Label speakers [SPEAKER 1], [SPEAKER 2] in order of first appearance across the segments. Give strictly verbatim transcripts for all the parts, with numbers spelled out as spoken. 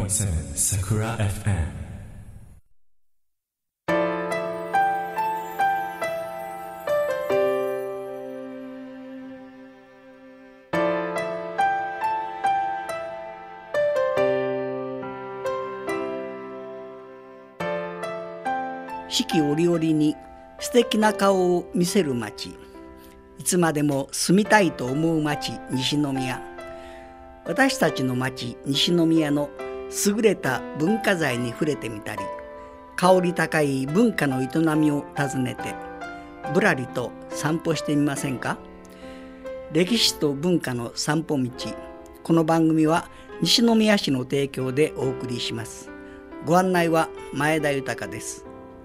[SPEAKER 1] ーティーセブン Sakura エフエム。
[SPEAKER 2] 四季折々に素敵な顔を見せる町、いつまでも住みたいと思う町、西宮。私たちの町、西宮の優れた文化財に触れてみたり、香り高い文化の営みを訪ねてぶらりと散歩してみませんか。歴史と文化の散歩道。この番組は西宮市の提供でお送りします。ご案内は前田豊です。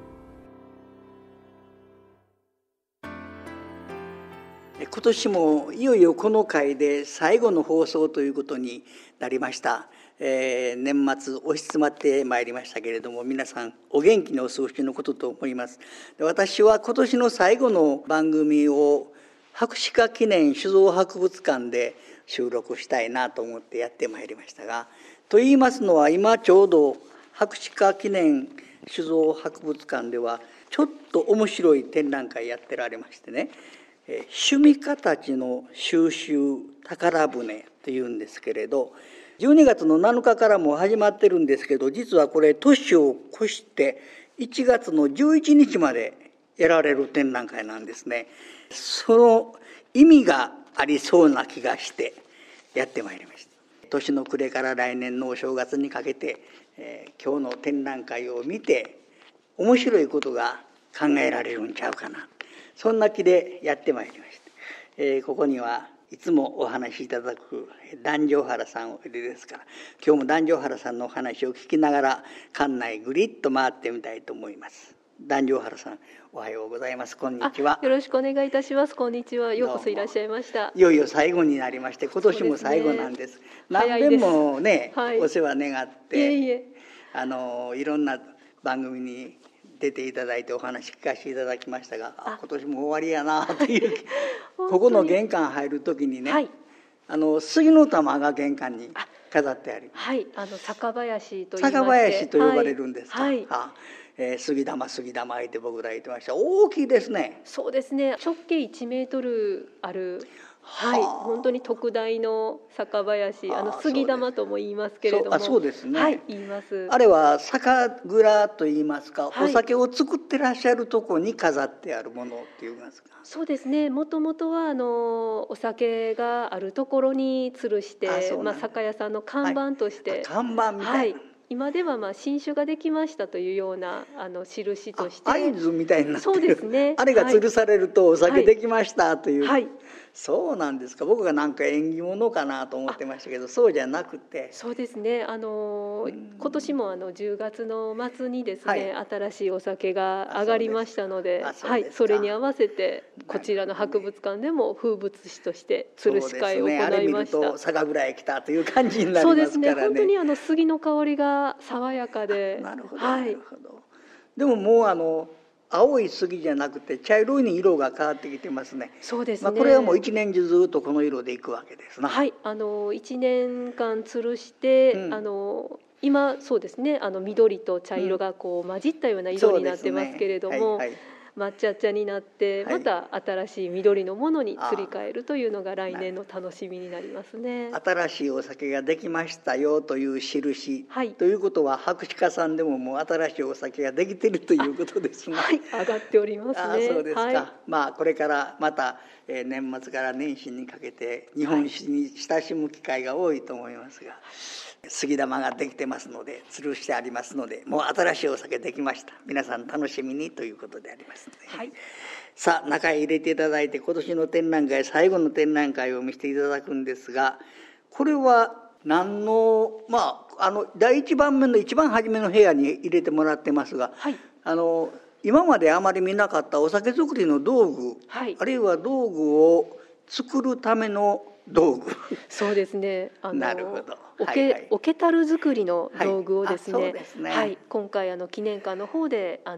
[SPEAKER 2] 今年もいよいよこの回で最後の放送ということになりました。えー、年末押し詰まってまいりましたけれども、皆さんお元気にお過ごしのことと思います。で、私は今年の最後の番組を博士課記念酒造博物館で収録したいなと思ってやってまいりましたが、と言いますのは、今ちょうど博士課記念酒造博物館ではちょっと面白い展覧会やってられましてね、趣味家たちの収集宝船というんですけれど、じゅうにがつのなのかからも始まってるんですけど、実はこれ年を越していちがつのじゅういちにちまでやられる展覧会なんですね。その意味がありそうな気がしてやってまいりました。年の暮れから来年のお正月にかけて、えー、今日の展覧会を見て面白いことが考えられるんちゃうかな、そんな気でやってまいりました。えー、ここにはいつもお話しいただく壇上原さんおいでですから、今日も壇上原さんのお話を聞きながら館内ぐりっと回ってみたいと思います。壇上原さん、おはようございます。こんにちは。
[SPEAKER 3] よろしくお願いいたします。こんにちは。ようこそいらっしゃいました。
[SPEAKER 2] いよいよ最後になりまして、今年も最後なんです。ですね、何遍もね、はい、お世話願って、いえいえ、あのいろんな番組に出ていただいてお話聞かせていただきましたが、あ、今年も終わりやなというここの玄関入る時にね、はい、あの杉の玉が玄関に飾ってあります。
[SPEAKER 3] はい、あの坂林と言いまして、
[SPEAKER 2] 坂林と呼ばれるんですか。
[SPEAKER 3] はいはい、
[SPEAKER 2] あ、えー、杉玉杉玉言って僕ら言ってました。大きいですね。
[SPEAKER 3] そうですね、直径いちメートルある、はい、本当に特大の坂林、あの杉玉とも言いますけれども、
[SPEAKER 2] あ、そうですね、
[SPEAKER 3] はい、言います。
[SPEAKER 2] あれは酒蔵と言いますか、はい、お酒を作ってらっしゃるとこに飾ってあるものって言いますか。
[SPEAKER 3] そうですね、もともとはあのお酒があるところに吊るして、まあ、酒屋さんの看板として、
[SPEAKER 2] はい、看板みたいな、はい、
[SPEAKER 3] 今ではまあ新酒ができましたというようなあの印として、
[SPEAKER 2] 合図みたいになってる。
[SPEAKER 3] そうですね、
[SPEAKER 2] あれが吊るされるとお酒できましたという、
[SPEAKER 3] はい、
[SPEAKER 2] そうなんですか。僕がなんか縁起物かなと思ってましたけど、そうじゃなくて。
[SPEAKER 3] そうですね、あの今年もあのじゅうがつの末にですね、はい、新しいお酒が上がりましたので、そはい、それに合わせてこちらの博物館でも風物詩として吊るし会を行いました。
[SPEAKER 2] そうですね、あれ見ると酒蔵へ来たという感じになりますからね。
[SPEAKER 3] そうですね、本当にあの杉の香りが爽やかで、
[SPEAKER 2] なるほど、なるほど。でももうあの青い杉じゃなくて茶色いに色が変わってきてますね。
[SPEAKER 3] そうですね、
[SPEAKER 2] まあ、これはもう一年中ずっとこの色でいくわけですな。
[SPEAKER 3] はい、あのいちねんかん吊るして、うん、あの今そうですね、あの緑と茶色がこう混じったような色になってますけれども、うん、はいはい、抹茶茶になってまた新しい緑のものに釣り替えるというのが来年の楽しみになりますね。
[SPEAKER 2] 新しいお酒ができましたよという印、はい、ということは博士課さんでももう新しいお酒ができているということですね。
[SPEAKER 3] はい、上がっておりますね。
[SPEAKER 2] あ、そうですか、
[SPEAKER 3] はい、
[SPEAKER 2] まあこれからまた、えー、年末から年始にかけて日本酒に親しむ機会が多いと思いますが、はい、杉玉ができてますので吊るしてありますので、もう新しいお酒できました、皆さん楽しみにということでありますので、はい、さあ中へ入れていただいて、今年の展覧会最後の展覧会を見せていただくんですが、これは何の、まああのだいいちばんめの一番初めの部屋に入れてもらってますが、はい、あの今まであまり見なかったお酒作りの道具、はい、あるいは道具を作るための道具。
[SPEAKER 3] そうですね、あの
[SPEAKER 2] なるほど、
[SPEAKER 3] おけ、はいはい、おけたる作りの道具をですね、
[SPEAKER 2] はい、そうですね、
[SPEAKER 3] はい、今回あの記念館の方であの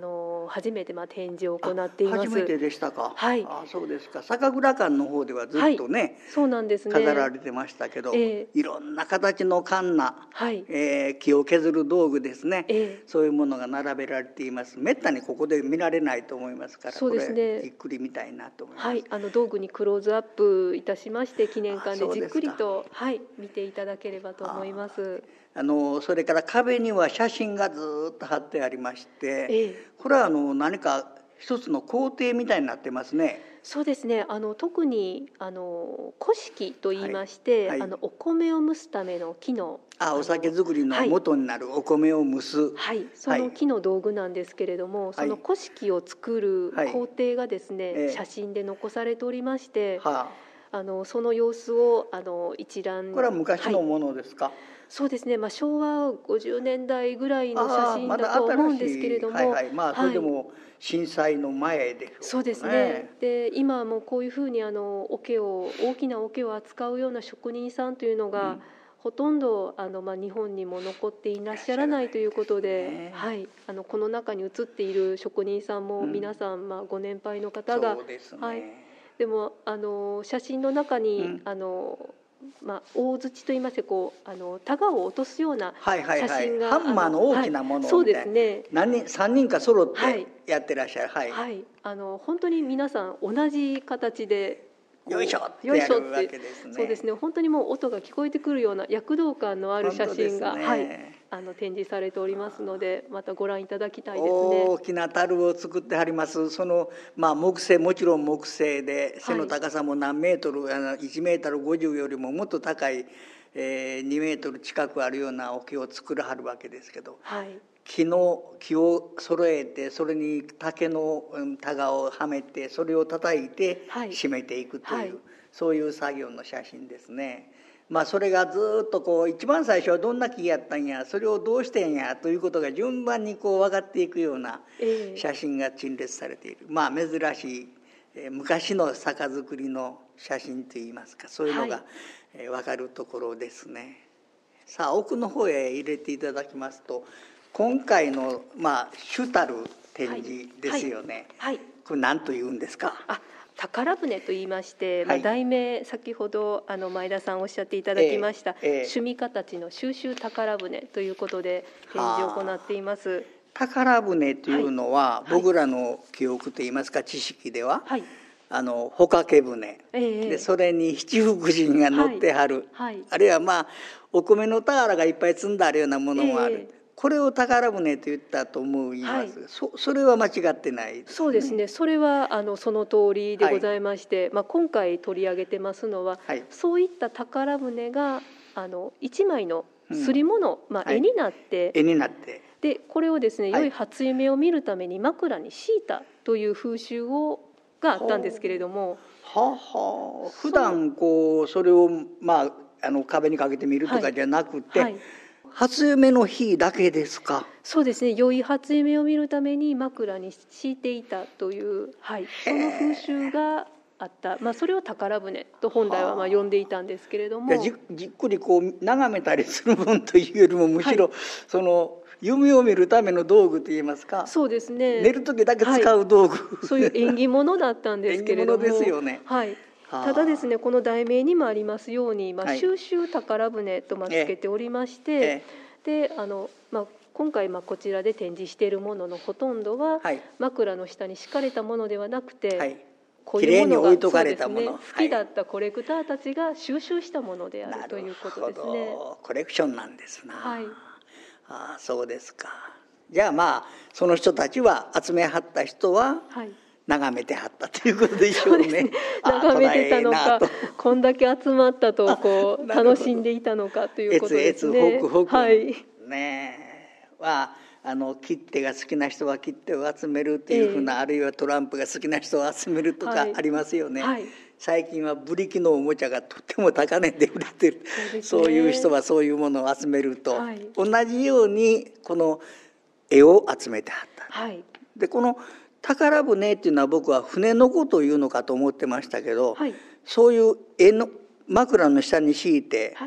[SPEAKER 3] の初めてまあ展示を行っています。
[SPEAKER 2] 初めてでしたか。
[SPEAKER 3] はい。
[SPEAKER 2] あ、そうですか。酒蔵館の方ではずっとね、はい、
[SPEAKER 3] そうなんですね、
[SPEAKER 2] 飾られてましたけど、えー、いろんな形のカンナ、はい、えー、木を削る道具ですね、えー、そういうものが並べられています。めったにここで見られないと思いますから、そうですね、これじっくり見たいなと思います。
[SPEAKER 3] はい、あの道具にクローズアップいたしまして記念館でじっくりと、はい、見ていただければと思います。
[SPEAKER 2] あのそれから壁には写真がずっと貼ってありまして、ええ、これはあの何か一つの工程みたいになってますね。
[SPEAKER 3] そうですね、あの特にあの古式といいまして、はいはい、あのお米を蒸すための木の
[SPEAKER 2] あお酒作りの元になるお米を蒸す、
[SPEAKER 3] はい、はい、その木の道具なんですけれども、はい、その古式を作る工程がですね、はい、写真で残されておりまして、はい、あのその様子をあの一覧。
[SPEAKER 2] これは昔のものですか。はい、
[SPEAKER 3] そうですね、まあ、昭和ごじゅうねんだいぐらいの写真だと思うんですけれども、
[SPEAKER 2] はいはい、まあ、それでも震災の前でしょうね。
[SPEAKER 3] そうですね。で今もこういうふうにあの桶を大きな桶を扱うような職人さんというのが、うん、ほとんどあの、まあ、日本にも残っていらっしゃらないということで、ね、はい、あのこの中に写っている職人さんも皆さん、うん、まあ、ご年配の方が、
[SPEAKER 2] そうですね、
[SPEAKER 3] はい、でもあの写真の中に、うん、あのまあ、大槌といいますか、こうあのタガを落とすような写真が、はいはいはい、
[SPEAKER 2] ハンマーの大きなものみたいな、はい、
[SPEAKER 3] そうですね、
[SPEAKER 2] 何人さんにんか揃ってやってらっしゃる、はい
[SPEAKER 3] はいはい、あの本当に皆さん同じ形で
[SPEAKER 2] よいしょってやるわけですね。
[SPEAKER 3] そうですね、本当にもう音が聞こえてくるような躍動感のある写真が、ね、はい、あの展示されておりますので、またご覧いただきたいですね。
[SPEAKER 2] 大きな樽を作ってはります。その、まあ、木製、もちろん木製で背の高さも何メートル、はい、あのいちメートルごじゅうよりももっと高い、えー、にメートル近くあるような桶を作らはるわけですけど、はい、木の木を揃えて、それに竹のタガをはめて、それを叩いて締めていくという、はいはい、そういう作業の写真ですね。まあ、それがずっとこう一番最初はどんな木やったんや、それをどうしてんやということが順番にこう分かっていくような写真が陳列されている、えー、まあ珍しい、えー、昔の酒造りの写真といいますか、そういうのが、はい、えー、分かるところですね。さあ奥の方へ入れていただきますと、今回の、まあ、主たる展示ですよね、はいはいはい、これ何というんですか。
[SPEAKER 3] あ、宝船と言いまして、はい、まあ、題名先ほどあの前田さんおっしゃっていただきました、えーえー、趣味形の収集宝船ということで展示を行っています。
[SPEAKER 2] 宝船というのは、はい、僕らの記憶といいますか知識では、はい、あの帆掛け船、えー、でそれに七福神が乗ってはる、はいはい、あるいはまあお米の俵がいっぱい積んであるようなものもある、えー、これを宝船と言ったと思います、はい、そ, それは間違ってないですね。
[SPEAKER 3] そうですね、それはあのその通りでございまして、はい、まあ、今回取り上げてますのは、はい、そういった宝船があの一枚の刷り物、うん、まあ、絵になって、
[SPEAKER 2] はい、絵になって
[SPEAKER 3] でこれをですね、良い初夢を見るために枕に敷いたという風習をがあったんですけれども、
[SPEAKER 2] はあはあ、普段こうそれを、まあ、あの壁にかけてみるとかじゃなくて、はいはい、初夢の日だけですか。
[SPEAKER 3] そうですね、良い初夢を見るために枕に敷いていたという、はい、その風習があった、まあ、それを宝船と本来はまあ呼んでいたんですけれども、
[SPEAKER 2] いや じ, じっくりこう眺めたりする分というよりもむしろ、はい、その夢を見るための道具といいますか、
[SPEAKER 3] そうですね、
[SPEAKER 2] 寝る時だけ使う道具、
[SPEAKER 3] はい、そういう縁起物だったんですけれども
[SPEAKER 2] 縁起物ですよね、
[SPEAKER 3] はい、ただですね、この題名にもありますように、まあ、収集宝船とまあつけておりまして、ええ、であの、まあ、今回まあこちらで展示しているもののほとんどは、はい、枕の下に敷かれたものではなくて、はい、こういうものが、そうですね、好きだったコレクターたちが収集したものであるということですね。なるほ
[SPEAKER 2] ど、コレクションなんですな、
[SPEAKER 3] はい、
[SPEAKER 2] ああ、そうですか。じゃあまあその人たちは集めはった人は、はい、眺めてはったということでしょうね。うね、
[SPEAKER 3] 眺めてたのか、こんだけ集まったとこう楽しんでいたのかということですね。
[SPEAKER 2] えつえつほくほく、はい、ねえ、はあの切手が好きな人は切手を集めるというふうな、えー、あるいはトランプが好きな人を集めるとかありますよね。はいはい、最近はブリキのおもちゃがとっても高値で売れてる。そうですね、そういう人はそういうものを集めると、はい、同じようにこの絵を集めてはった。はい、でこの宝船っていうのは僕は船のことを言うのかと思ってましたけど、はい、そういう絵の枕の下に敷いて、はい、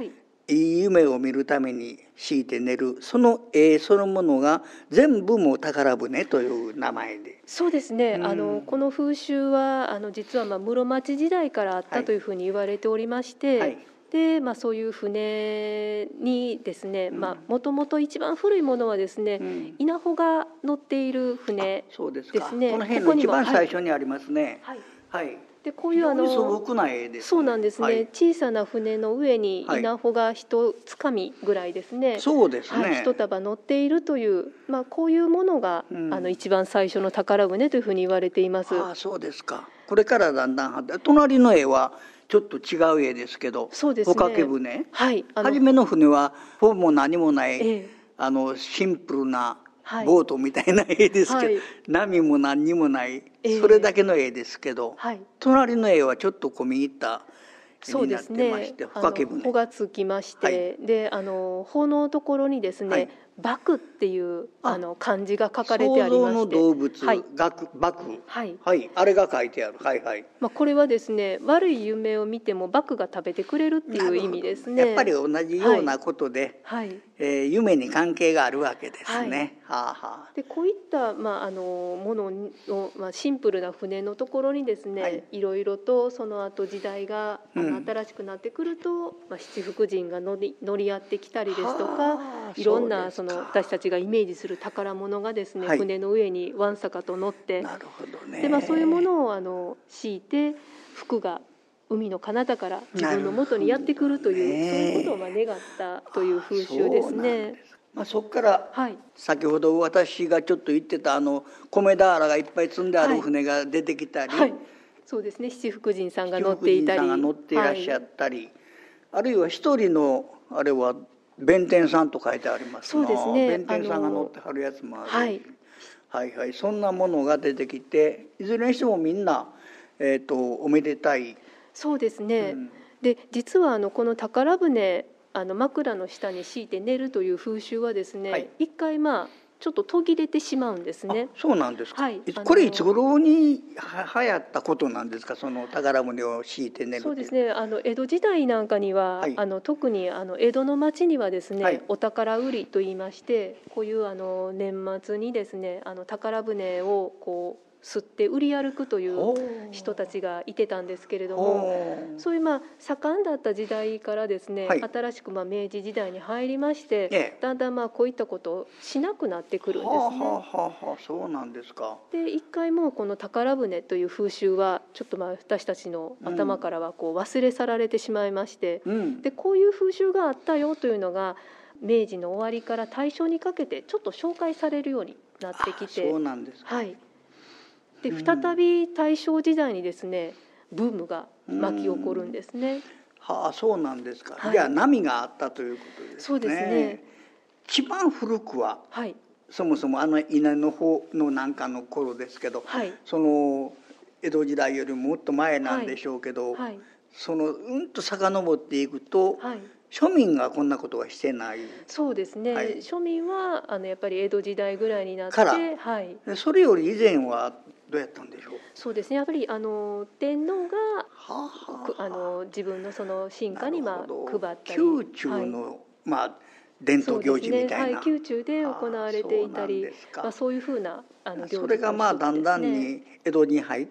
[SPEAKER 2] いい夢を見るために敷いて寝る、その絵そのものが全部もう宝船という名前で。
[SPEAKER 3] そうですね、
[SPEAKER 2] うん、
[SPEAKER 3] あのこの風習はあの実はまあ室町時代からあったというふうに言われておりまして、はい、でまあ、そういう船にですね、もともと一番古いものはですね、うん、稲穂が乗っている船ですね。
[SPEAKER 2] この辺の一番最初にありますね。はい、はいはい、
[SPEAKER 3] でこういうあの
[SPEAKER 2] 素朴な絵ですね。
[SPEAKER 3] そうなんですね、はい、小さな船の上に稲穂が一つかみぐらいですね、はい、
[SPEAKER 2] そうですね、
[SPEAKER 3] はい、一束乗っているという、まあ、こういうものが、うん、あの一番最初の宝船というふうに言われています。
[SPEAKER 2] ああ、そうですか。これからだんだん隣の絵はちょっと違う絵ですけど、
[SPEAKER 3] そうですね、
[SPEAKER 2] 帆掛け船、
[SPEAKER 3] はい、
[SPEAKER 2] 初めの船はほぼ何もない、ええ、あのシンプルなボートみたいな絵ですけど、はい、波も何にもない、えー、それだけの絵ですけど、はい、隣の絵はちょっと込み入った絵になってまして、帆掛け船、
[SPEAKER 3] 帆がつきまして、はい、であの帆のところにですね、はい、獏っていうあの漢字が書かれてありまして、
[SPEAKER 2] 想像の動物、はい、獏、はいはい、あれが書いてある、はいはい、
[SPEAKER 3] まあ、これはですね、悪い夢を見ても獏が食べてくれるっていう意味ですね。
[SPEAKER 2] やっぱり同じようなことで、はいはい、えー、夢に関係があるわけですね。はい、はあはあ、
[SPEAKER 3] でこういった、まあ、あのものの、まあ、シンプルな船のところにですね、はい、いろいろとその後時代があの、うん、新しくなってくると、まあ、七福神が乗り、乗り合ってきたりですとか、いろんなその私たちがイメージする宝物がですね、はい、船の上にわんさかと乗って、
[SPEAKER 2] なるほどね、
[SPEAKER 3] で、まあ、そういうものをあの敷いて福が海の彼方から自分の元にやってくるという、ね、そういうことをまあ願ったという風習ですね。
[SPEAKER 2] まあ、そこから、はい、先ほど私がちょっと言ってたあの米俵がいっぱい積んである船が出てきたり、はいはい、
[SPEAKER 3] そうですね、七福神さんが乗っていたり、
[SPEAKER 2] 七福神さんが乗っていらっしゃったり、はい、あるいは一人のあれは弁天さんと書いてありますな。
[SPEAKER 3] そうですね、
[SPEAKER 2] 弁天さんが乗ってはるやつもある、はい、はいはい、そんなものが出てきて、いずれにしてもみんな、えーと、おめでたい。
[SPEAKER 3] そうですね、うん、で実はあのこの宝船、あの枕の下に敷いて寝るという風習はですね、はい、一回まあちょっと途切れてしまうんですね。
[SPEAKER 2] そうなんですか、はい、これいつ頃には流行ったことなんですか、その宝船を敷いて寝る。
[SPEAKER 3] そうですね、あの江戸時代なんかには、はい、あの特にあの江戸の町にはですね、はい、お宝売りといいまして、こういうあの年末にですね、あの宝船をこう吸って売り歩くという人たちがいてたんですけれども、そういうまあ盛んだった時代からですね、はい、新しくまあ明治時代に入りまして、ね、だんだんまあこういったことをしなくなってくるんですね。はあは
[SPEAKER 2] あはあ、そうなんですか。
[SPEAKER 3] で一回もうこの宝船という風習はちょっとまあ私たちの頭からはこう忘れ去られてしまいまして、うん、でこういう風習があったよというのが明治の終わりから大正にかけてちょっと紹介されるようになってきて、
[SPEAKER 2] そうなんですか。
[SPEAKER 3] はい、で再び大正時代にですねブームが巻き起こるんですね。
[SPEAKER 2] はあ、そうなんですか、はい、じゃあ波があったということですね。
[SPEAKER 3] そうですね。
[SPEAKER 2] 一番古くは、はい、そもそもあの稲の方のなんかの頃ですけど、はい、その江戸時代よりももっと前なんでしょうけど、はいはい、そのうんと遡っていくと、はい、庶民がこんなことはしてない。
[SPEAKER 3] そうですね、はい、庶民はあのやっぱり江戸時代ぐらいになってから、はい、
[SPEAKER 2] それより以前はどうやったんでしょう。
[SPEAKER 3] そうですね、やっぱりあの天皇が、はあはあ、あの自分のその臣下にまあ配ったり、
[SPEAKER 2] 宮中の、はい、まあ伝統行事みたいな、
[SPEAKER 3] ね、はい、宮中で行われていたり、そう、まあ、そういうふうなあの行事、ね、
[SPEAKER 2] それがまあだんだんに江戸に入って、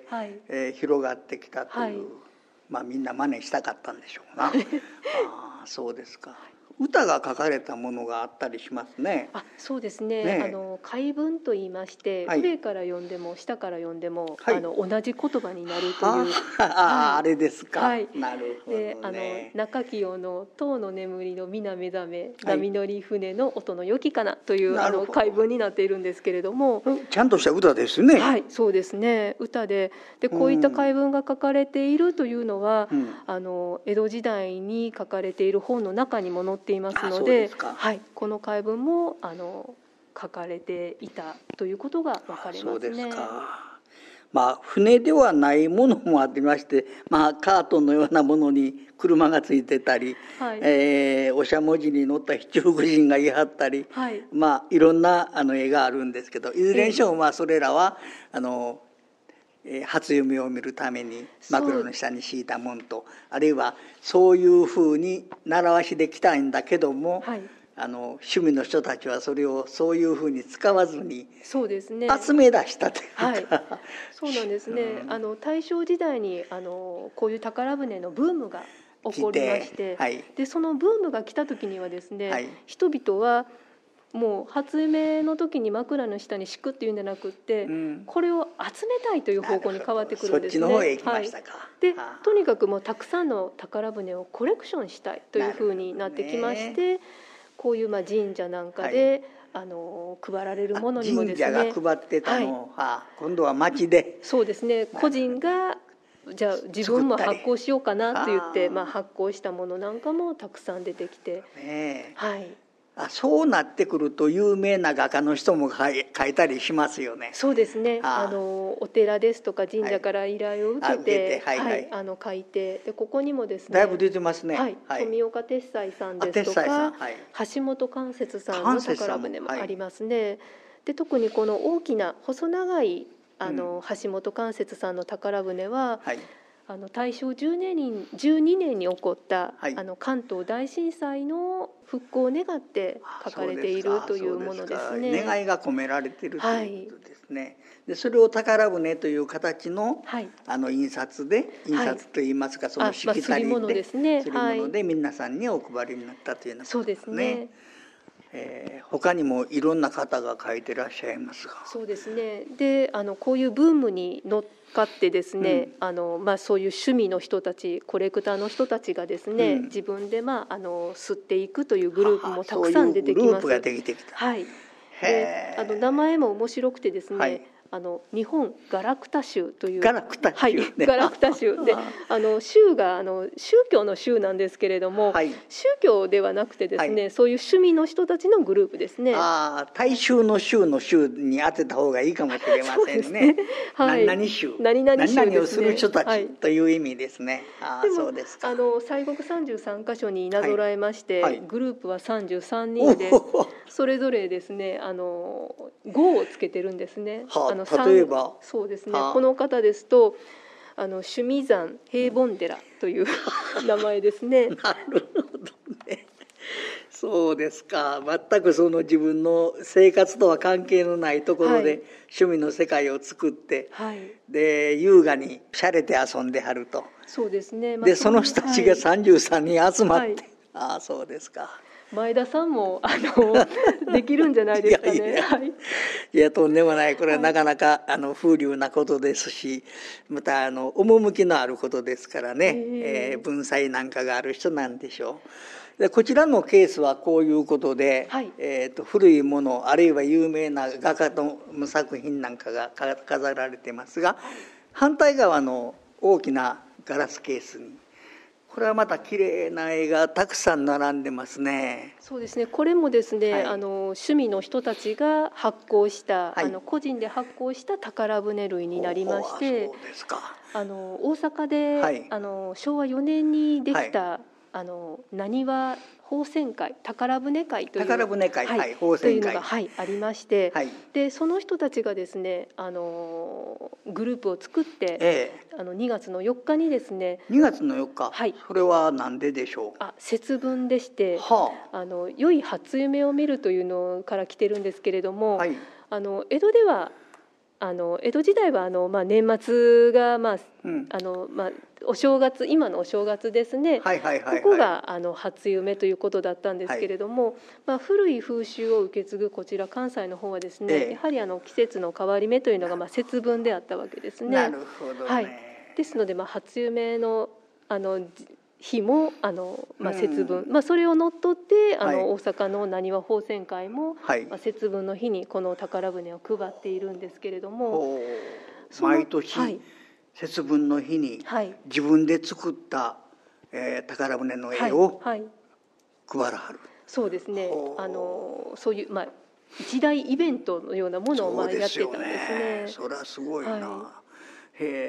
[SPEAKER 2] はい、えー、広がってきたという、はい、まあみんな真似したかったんでしょうな。ああ、そうですか。歌が書かれたものがあったりしますね。
[SPEAKER 3] あ、そうですね。ね、あの解文と言いまして、はい、上から読んでも下から読んでも、はい、あの同じ言葉になるという。あ、
[SPEAKER 2] はい、あれですか。はい、なるほどね。で、
[SPEAKER 3] あの中清の塔の眠りの皆目覚め、はい、波乗り船の音の良きかなというあの解文になっているんですけれども、
[SPEAKER 2] ちゃんとした歌ですね。
[SPEAKER 3] はい、そうですね。歌で、でこういった解文が書かれているというのは、うん、あの江戸時代に書かれている本の中にも載っていますので、はい、この解文もあの書かれていたということが分かりますね。そうですか。
[SPEAKER 2] まあ船ではないものもありまして、まあ、カートのようなものに車がついてたり、はい、えー、おしゃもじに乗った七福神がいはったり、はい、まあいろんなあの絵があるんですけど、いずれにしてもまあそれらはあのえー、初夢を見るために枕の下に敷いたもんと、あるいはそういうふうに習わしできたいんだけども、はい、あの趣味の人たちはそれをそういうふうに使わずに
[SPEAKER 3] そうですね
[SPEAKER 2] 集め出したというか、
[SPEAKER 3] はい、そうなんですね、うん、あの大正時代にあのこういう宝船のブームが起こりまして、はい、でそのブームが来た時にはですね、はい、人々はもう初夢の時に枕の下に敷くっていうんじゃなくって、うん、これを集めたいという方向に変わってくるんですね。
[SPEAKER 2] そっちの方へ行きましたか。
[SPEAKER 3] はい、でとにかくもうたくさんの宝船をコレクションしたいというふうになってきまして、ね、こういうまあ神社なんかで、はい、あの配られるものにもですね、
[SPEAKER 2] 神社が配ってたのを、はい、あ今度は町で
[SPEAKER 3] そうですね個人がじゃあ自分も発行しようかなと言って、まあ、発行したものなんかもたくさん出てきて、
[SPEAKER 2] ね
[SPEAKER 3] はい、
[SPEAKER 2] あそうなってくると有名な画家の人も書い、書いたりしますよね。
[SPEAKER 3] そうですね あ, あのお寺ですとか神社から依頼を受けて書いてでここにもですね
[SPEAKER 2] だいぶ出てますね、
[SPEAKER 3] はいはい、富岡鉄斎さんですとか、はい、橋本関節さんの宝船もありますね、はい、で特にこの大きな細長いあの、うん、橋本関節さんの宝船は、はい、あの大正じゅうにねんに起こった、はい、あの関東大震災の復興を願って書かれているというものですね。
[SPEAKER 2] 願いが込められているということですね、はい、でそれを宝船という形の、はい、あの印刷で印刷といいますか、はい、そのしきたりで、まあ、刷り物ですね、刷り物で皆さんにお配りになったというようなことですね。そうですね、えー、他にもいろんな方が書いてらっしゃいますが、
[SPEAKER 3] そうですね。であのこういうブームに乗ってですね、うん、あのまあ、そういう趣味の人たちコレクターの人たちがですね、うん、自分で、まあ、あの吸っていくというグループもたくさん出てきます。
[SPEAKER 2] ははそういうグループができてきた、
[SPEAKER 3] はい、であの名前も面白くてですね、はい、あの日本ガラクタ宗という
[SPEAKER 2] ガラクタ宗、ね、
[SPEAKER 3] はい、ガラクタ宗であの宗があの宗教の宗なんですけれども、はい、宗教ではなくてですね、はい、そういう趣味の人たちのグループですね。
[SPEAKER 2] ああ、大衆の宗の宗に当てた方がいいかもしれません ね, ね、はい、何々宗
[SPEAKER 3] 何々宗、ね、
[SPEAKER 2] 何々をする人たちという意味ですね、はい、あそうですか。
[SPEAKER 3] あの西国さんじゅうさんかしょになぞらえまして、はいはい、グループはさんじゅうさんにんでそれぞれですねあの号をつけてるんですね。
[SPEAKER 2] はあ、
[SPEAKER 3] あの
[SPEAKER 2] 例えば
[SPEAKER 3] そうですね、はあ、この方ですとあの趣味山平凡寺という名前ですね。
[SPEAKER 2] なるほどね。そうですか。全くその自分の生活とは関係のないところで、はい、趣味の世界を作って、はい、で優雅にしゃれて遊んではると。
[SPEAKER 3] そうですね、まあ、
[SPEAKER 2] でその人たちがさんじゅうさんにん集まって、はい、ああそうですか。
[SPEAKER 3] 前田さんもあのできるんじゃないですかね。いやいや、
[SPEAKER 2] はい、いやとんでもない。これはなかなか、はい、あの風流なことですし、またあの趣のあることですからね、えー、文才なんかがある人なんでしょう。でこちらのケースはこういうことで、はい、えー、と古いものあるいは有名な画家の作品なんかが飾られてますが、反対側の大きなガラスケースにこれはまた綺麗な絵がたくさん並んでますね。
[SPEAKER 3] そうですね。これもですね、はい、あの趣味の人たちが発行した、はい、あの個人で発行した宝船類になりまして、
[SPEAKER 2] そうですか。
[SPEAKER 3] あの大阪で、はい、あのしょうわよねんにできた、はい、あの浪速宝泉会宝船会という
[SPEAKER 2] 宝船会、はいはい、宝泉会
[SPEAKER 3] というのが、はい、ありまして、
[SPEAKER 2] はい、
[SPEAKER 3] でその人たちがですねあのグループを作って、ええ、あのにがつのよっかにですね
[SPEAKER 2] にがつのよっか、はい、それは何ででしょう。
[SPEAKER 3] あ節分でして、はあ、あの良い初夢を見るというのから来てるんですけれども、はい、あの江戸ではあの江戸時代はあの、まあ、年末が、まあうんあのまあ、お正月今のお正月ですね、はいはいはいはい、ここがあの初夢ということだったんですけれども、はいまあ、古い風習を受け継ぐこちら関西の方はですね、ええ、やはりあの季節の変わり目というのが、まあ、節分であったわけですね。
[SPEAKER 2] なるほどね、
[SPEAKER 3] はい、ですので、まあ、初夢のあの日もあの、まあ、節分、うんまあ、それをのっとってあの、はい、大阪の浪速宝泉会も、はいまあ、節分の日にこの宝船を配っているんですけれども、
[SPEAKER 2] 毎年、はい、節分の日に自分で作った、えー、宝船の絵を配らはる、はいはい、
[SPEAKER 3] そうですねあのそういう、まあ、一大イベントのようなものをまあやってたんですね。
[SPEAKER 2] それはすごいな、はい、へ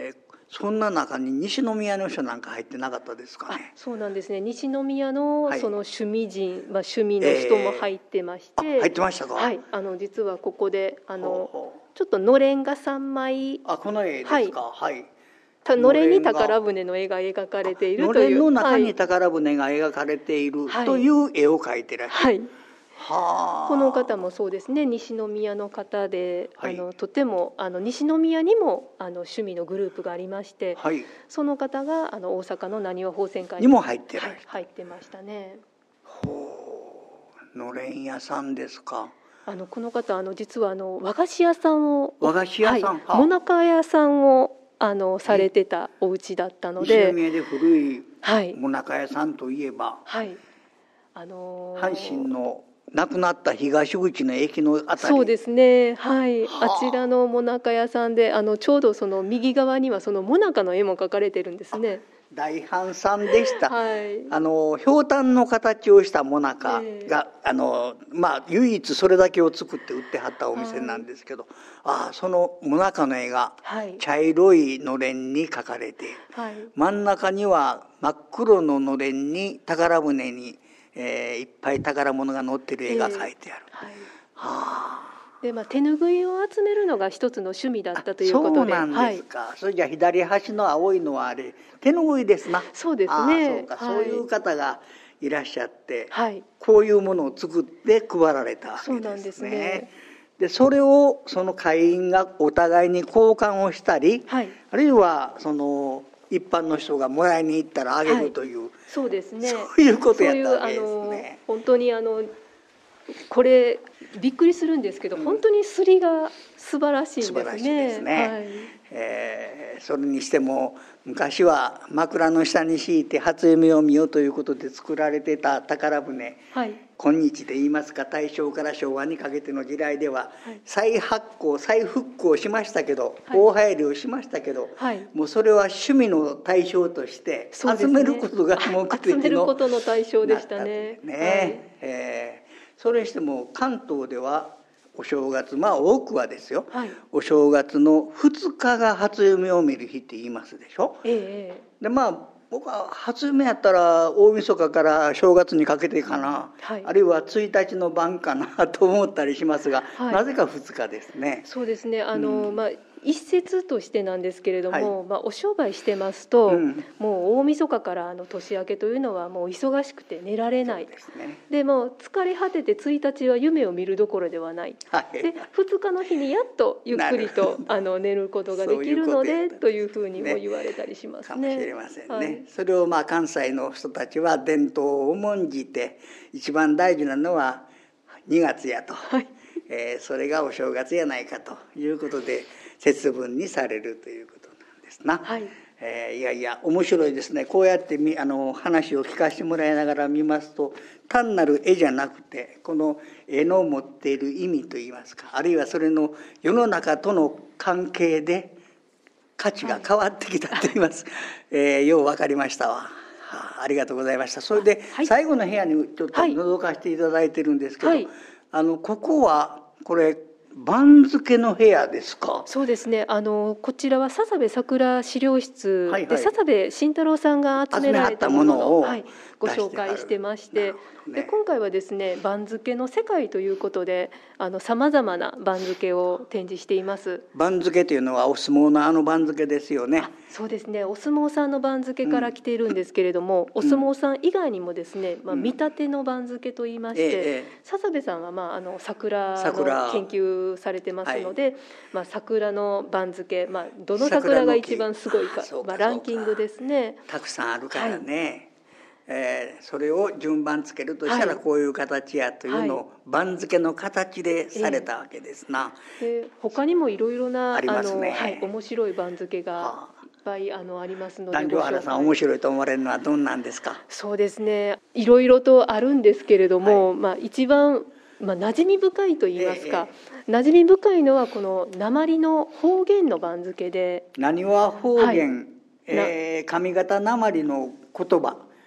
[SPEAKER 2] そんな中に西宮の人なんか入ってなかったですかね。
[SPEAKER 3] そうなんですね。西宮の
[SPEAKER 2] はい
[SPEAKER 3] その趣味人、まあ、趣味の人も入ってまして、
[SPEAKER 2] えー、入ってましたか。
[SPEAKER 3] はい、あの実はここであの
[SPEAKER 2] ほうほう、
[SPEAKER 3] ちょっとのれんがさんまい、
[SPEAKER 2] あ、この絵ですか。はい。
[SPEAKER 3] のれんに宝船の絵が描かれているという、
[SPEAKER 2] のれんの中に宝船が描かれているという絵を描いてらっしゃる。
[SPEAKER 3] はい。
[SPEAKER 2] はあ、
[SPEAKER 3] この方もそうですね、西宮の方で、
[SPEAKER 2] はい、
[SPEAKER 3] あのとてもあの西宮にもあの趣味のグループがありまして、
[SPEAKER 2] はい、
[SPEAKER 3] その方があの大阪のなにわ宝泉会
[SPEAKER 2] にも入ってらっしゃる、
[SPEAKER 3] はい、入ってましたね。
[SPEAKER 2] ほう、のれん屋さんですか。
[SPEAKER 3] あのこの方あの実はあの和菓子屋さんを
[SPEAKER 2] 和菓子屋さん、
[SPEAKER 3] はい、もなか屋さんをあのされてたお家だったので、
[SPEAKER 2] 西宮で古い
[SPEAKER 3] はい
[SPEAKER 2] もなか屋さんといえば、
[SPEAKER 3] はい、あの
[SPEAKER 2] ー、阪神の亡くなった東口の駅のあたり、
[SPEAKER 3] そうですね、はい、あちらのもなか屋さんで、あのちょうどその右側にはそのもなかの絵も描かれてるんですね。
[SPEAKER 2] 大阪さんでした、
[SPEAKER 3] はい、
[SPEAKER 2] あのひょうたんの形をしたもなかが、えー、あのまあ、唯一それだけを作って売ってはったお店なんですけど、はい、あそのもなかの絵が茶色いのれんに描かれている、はい、真ん中には真っ黒ののれんに宝船に、えー、いっぱい宝物が載ってる絵が描いてある、えーはい、はあ、
[SPEAKER 3] でまあ、手ぬぐいを集めるのが一つの趣味だったということで、
[SPEAKER 2] そうなんですか、はい、それじゃ左端の青いのはあれ手ぬぐいですな。
[SPEAKER 3] そうですね、
[SPEAKER 2] あそうか、はい、そういう方がいらっしゃって、はい、こういうものを作って配られたわけですね。そうなんですね。でそれをその会員がお互いに交換をしたり、はい、あるいはその一般の人がもらいに行ったらあげるという、はい、
[SPEAKER 3] そうですね、
[SPEAKER 2] そういうことやったわけですね。
[SPEAKER 3] 本当にあのこれびっくりするんですけど、うん、本当にすりが素晴らしいんですね。素晴らしいですね、はい、
[SPEAKER 2] えー、それにしても昔は枕の下に敷いて初夢を見ようということで作られてた宝船、はい、今日で言いますか大正から昭和にかけての時代では、はい、再発行再復興しましたけど、はい、大流行りをしましたけど、はい、もうそれは趣味の対象として集めることが目的の、
[SPEAKER 3] 集めることの対象でしたね。
[SPEAKER 2] ね、はい、えーそれにしても関東ではお正月、まあ多くはですよ、はい、お正月のふつかが初夢を見る日って言いますでしょ、ええ、でまあ僕は初夢やったら大晦日から正月にかけてかな、はい、あるいはついたちの晩かなと思ったりしますが、はい、なぜかふつかですね。
[SPEAKER 3] そうですね、あの、うん、まあ一説としてなんですけれども、はい、まあ、お商売してますと、うん、もう大晦日からあの年明けというのはもう忙しくて寝られない。そうですね、でもう疲れ果ててついたちは夢を見るどころではない、はい、でふつかの日にやっとゆっくりとあの寝ることができるのでというふうにも言われたりしますね。
[SPEAKER 2] かもしれませんね、はい、それをまあ関西の人たちは伝統を重んじて一番大事なのはにがつやと、はい、えー、それがお正月やないかということで節分にされるということなんですな、はい、えー、いやいや面白いですね。こうやってみあの話を聞かせてもらいながら見ますと、単なる絵じゃなくてこの絵の持っている意味といいますか、あるいはそれの世の中との関係で価値が変わってきたと言います、はい、えー、よう分かりましたわ。はあ、ありがとうございました。それで最後の部屋にちょっと覗かせていただいてるんですけど、はい、あのここはこれ番付の部屋ですか。
[SPEAKER 3] そうですね、あのこちらは笹部桜資料室で、はいはい、笹部慎太郎さんが集められたものを、はい、ご紹介してまして、ね、で今回はですね番付の世界ということでさまざまな番付を展示しています。
[SPEAKER 2] 番付というのはお相撲のあの番付ですよね。
[SPEAKER 3] そうですね、お相撲さんの番付から来ているんですけれども、うん、お相撲さん以外にもですね、まあ、見立ての番付といいまして、うん、ええ、笹部さんは、まあ、あの桜の研究されてますので、はい、まあ、桜の番付、まあ、どの桜が一番すごいか、まあ、ランキングですね。
[SPEAKER 2] たくさんあるからね、はい、えー、それを順番つけるとしたらこういう形やというのを番付の形でされたわけですな、
[SPEAKER 3] えー、で他にもいろいろなありますね、はい、面白い番付が、はあ、いっぱいあのありますので、
[SPEAKER 2] 壇上原さん面白いと思われるのはどんなんですか。
[SPEAKER 3] そうですね、いろいろとあるんですけれども、はい、まあ、一番、まあ、馴染み深いと言いますか、えー、馴染み深いのはこの訛りの方言の番付で、
[SPEAKER 2] なにわ方言、はい、えー、上方訛りの言葉、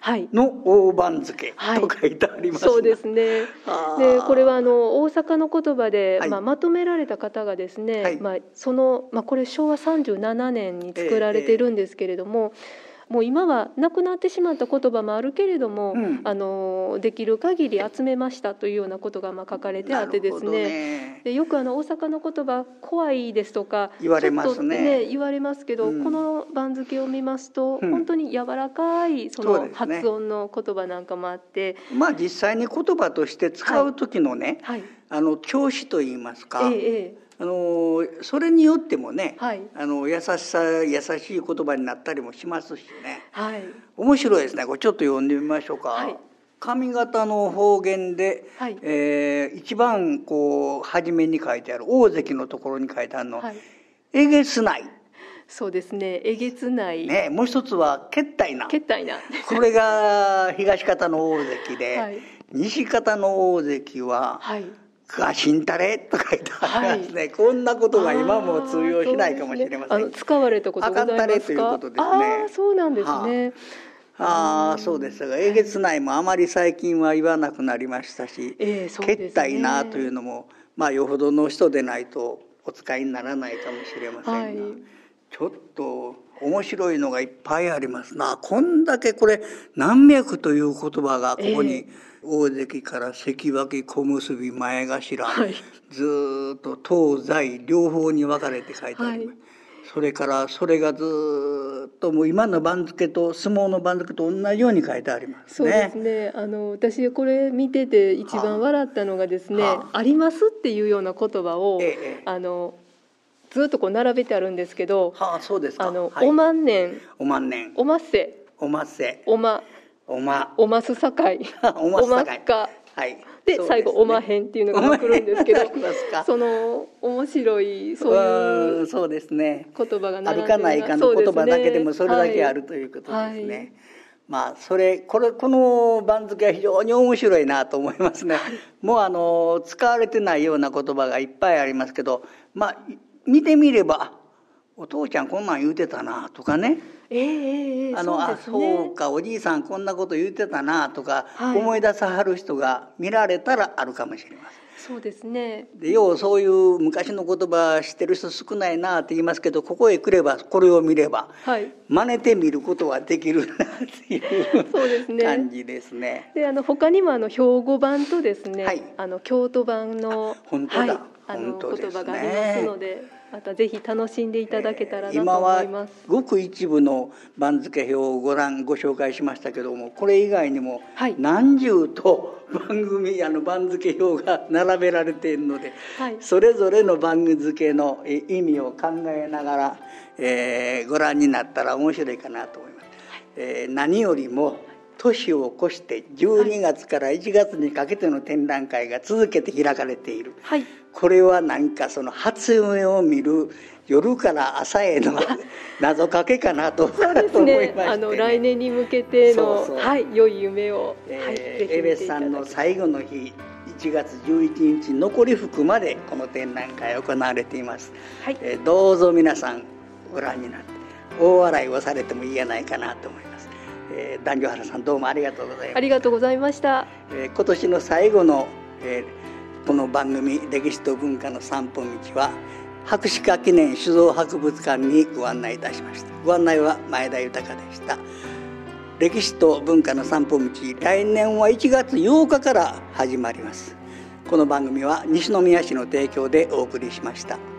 [SPEAKER 2] の大番付と書いてあります、
[SPEAKER 3] はい、そうですね。でこれはあの大阪の言葉で、はい、まあ、まとめられた方がですね、はい、まあ、その、まあ、これしょうわさんじゅうななねんに作られてるんですけれども、えーえーもう今はなくなってしまった言葉もあるけれども、うん、あのできる限り集めましたというようなことがまあ書かれてあってですね、ね、でよくあの大阪の言葉怖いですとか
[SPEAKER 2] 言われますね、ね
[SPEAKER 3] 言われますけど、うん、この番付を見ますと、うん、本当に柔らかいその発音の言葉なんかもあって、
[SPEAKER 2] ね、まあ実際に言葉として使う時のね、はいはい、あの調子といいますか、ええ、あのそれによってもね、はい、あの優しさ優しい言葉になったりもしますしね、はい、面白いですね。これちょっと読んでみましょうか、はい、上方の方言で、はい、えー、一番こう初めに書いてある大関のところに書いてあるの、はい、えげつない。
[SPEAKER 3] そうですね、えげつない、
[SPEAKER 2] ね、もう一つはけったいな。
[SPEAKER 3] けったいな
[SPEAKER 2] これが東方の大関で、はい、西方の大関は、はい、がしんたれと書いてありますね、はい、こんなことが今も通用しないかもしれません、
[SPEAKER 3] ね、あの使われたことございますか。
[SPEAKER 2] あかったれということですね。
[SPEAKER 3] あ、そうなんですね。
[SPEAKER 2] はあ、あそうですが、えげつないもあまり最近は言わなくなりましたし、えーそうですね、けったいなというのもまあよほどの人でないとお使いにならないかもしれませんが、はい、ちょっと面白いのがいっぱいありますな。こんだけこれ南脈という言葉がここに、えー大関から関脇小結前頭、はい、ずっと東西両方に分かれて書いてあります、はい、それからそれがずっともう今の番付と相撲の番付と同じように書いてありますね。
[SPEAKER 3] そうですね、あの私これ見てて一番笑ったのがですね、はあ、ありますっていうような言葉を、ええ、あのずっとこう並べてあるんですけど、
[SPEAKER 2] はあ、そうですか、
[SPEAKER 3] あの、はい、おまんねん
[SPEAKER 2] おまんねん
[SPEAKER 3] おまっせ
[SPEAKER 2] おまっせ
[SPEAKER 3] おま
[SPEAKER 2] おま
[SPEAKER 3] おますさかい
[SPEAKER 2] おま
[SPEAKER 3] っか、はい、で最後おまへんっていうのが来るんですけどその面白いそういう
[SPEAKER 2] そうですね、
[SPEAKER 3] 言葉が並んでる
[SPEAKER 2] あるかないかの言葉だけでもそれだけあるということですね、はいはい、まあそれこれこの番付は非常に面白いなと思いますね、はい、もうあの使われてないような言葉がいっぱいありますけど、まあ見てみればお父ちゃんこんなん言うてたなとかね、
[SPEAKER 3] えーえー、
[SPEAKER 2] あの
[SPEAKER 3] そうですね、
[SPEAKER 2] あそうかおじいさんこんなこと言ってたなとか、はい、思い出さはる人が見られたらあるかもしれません。
[SPEAKER 3] そうですね。
[SPEAKER 2] でようそういう昔の言葉知ってる人少ないなって言いますけど、ここへ来ればこれを見れば、はい、真似てみることはできるなっていうそうですね感じですね。
[SPEAKER 3] であの他にもあの兵庫版とですね、はい、あの京都版の
[SPEAKER 2] 本当だ、はい、
[SPEAKER 3] あの言葉がありますので、またぜひ楽しんでいただけたらなと思います。
[SPEAKER 2] えー、今はごく一部の番付表をご覧ご紹介しましたけども、これ以外にも何十と番組あの番付表が並べられているので、はい、それぞれの番付の意味を考えながら、えー、ご覧になったら面白いかなと思います。はい、えー、何よりも年を越してじゅうにがつからいちがつにかけての展覧会が続けて開かれている、はい、これは何かその初夢を見る夜から朝への謎かけかなと
[SPEAKER 3] そうですね、ね、あの来年に向けてのそうそう、はい、良い夢を、
[SPEAKER 2] えーはい、ぜひ見ていただきたい。江別さんの最後の日いちがつじゅういちにち残り福までこの展覧会行われています、はい、えー、どうぞ皆さんご覧になって大笑いをされてもいいやないかなと思います。えー、壇上原さんどうもありがとうございました。
[SPEAKER 3] ありがとうございました。
[SPEAKER 2] えー、今年の最後の、えー、この番組歴史と文化の散歩道は博士課記念酒造博物館にご案内いたしました。ご案内は前田豊でした。歴史と文化の散歩道、来年はいちがつようかから始まります。この番組は西宮市の提供でお送りしました。